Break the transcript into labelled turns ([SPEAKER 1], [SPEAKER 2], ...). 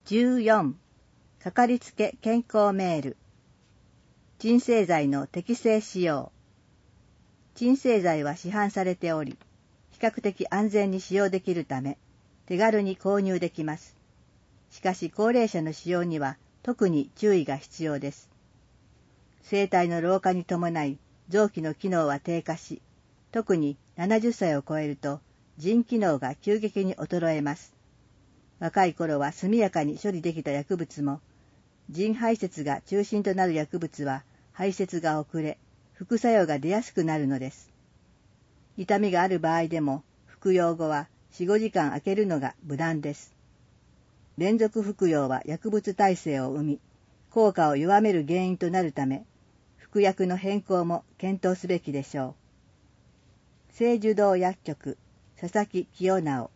[SPEAKER 1] 14. かかりつけ健康メール。鎮静剤の適正使用。鎮静剤は市販されており、比較的安全に使用できるため、手軽に購入できます。しかし高齢者の使用には特に注意が必要です。生体の老化に伴い臓器の機能は低下し、特に70歳を超えると腎機能が急激に衰えます。若い頃は速やかに処理できた薬物も、腎排泄が中心となる薬物は排泄が遅れ、副作用が出やすくなるのです。痛みがある場合でも、服用後は4、5時間空けるのが無難です。連続服用は薬物耐性を生み、効果を弱める原因となるため、服薬の変更も検討すべきでしょう。聖樹堂薬局、佐々木清直。